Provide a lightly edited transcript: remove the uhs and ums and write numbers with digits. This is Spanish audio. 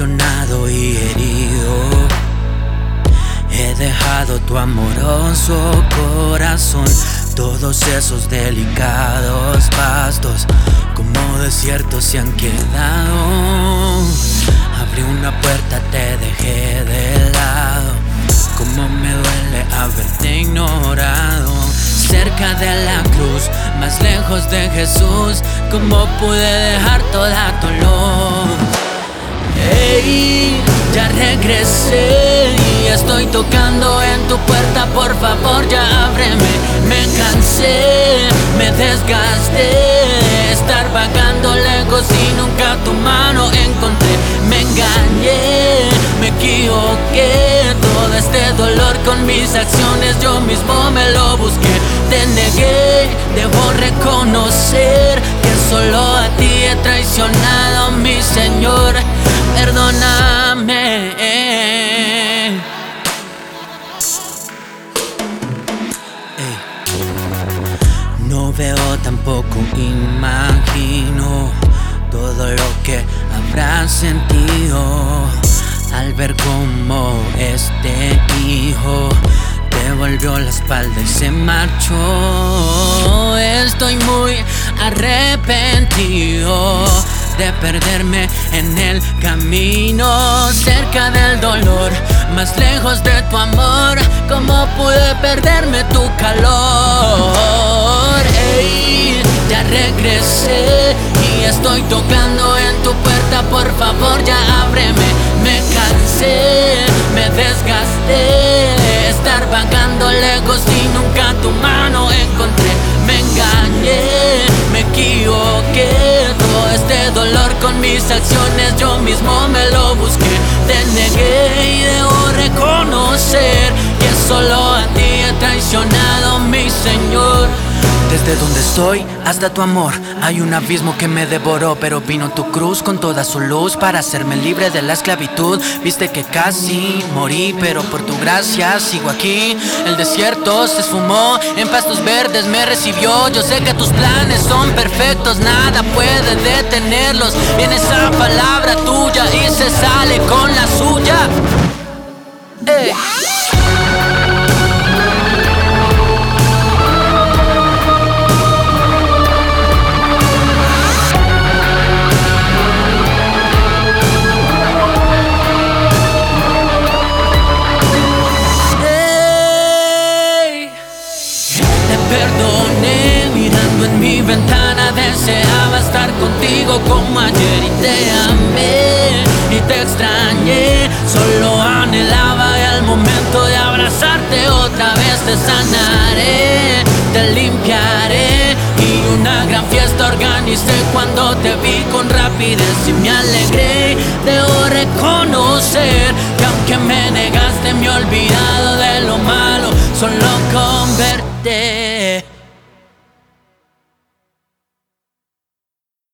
traicionado y herido. He dejado tu amoroso corazón. Todos esos delicados pastos como desiertos se han quedado. Abrí una puerta, te dejé de lado. Como me duele haberte ignorado. Cerca de la cruz, más lejos de Jesús, ¿cómo pude dejar toda tu luz? Hey, ya regresé y estoy tocando en tu puerta. Por favor, ya ábreme. Me cansé, me desgasté de estar vagando lejos y nunca tu mano encontré. Me engañé, me equivoqué. Todo este dolor con mis acciones yo mismo me lo busqué. Te negué, debo reconocer que solo a ti he traicionado, mi Señor. Perdóname. No veo, tampoco imagino todo lo que habrás sentido al ver cómo este hijo te volvió la espalda y se marchó. Estoy muy arrepentido de perderme en el camino, cerca del dolor, más lejos de tu amor. ¿Cómo pude perderme tu calor? Ey, ya regresé y estoy tocando en tu puerta. Por favor, ya ábreme. Me cansé, me desgasté de estar vagando lejos y nunca tu mano encontré. Me engañé, me equivoqué. Todo este dolor con mis acciones yo mismo me lo busqué. Te negué y debo reconocer que solo a ti he traicionado, mi Señor. Desde donde estoy hasta tu amor hay un abismo que me devoró, pero vino tu cruz con toda su luz para hacerme libre de la esclavitud. Viste que casi morí, pero por tu gracia sigo aquí. El desierto se esfumó, en pastos verdes me recibió. Yo sé que tus planes son perfectos, nada puede detenerlos. Viene esa palabra tuya y se sale con la suya. Perdoné, mirando en mi ventana deseaba estar contigo como ayer. Y te amé y te extrañé, solo anhelaba el momento de abrazarte otra vez. Te sanaré, te limpiaré y una gran fiesta organicé cuando te vi con rapidez y me alegré. Debo reconocer que aunque me negaste me he olvidado de lo malo, solo convertí.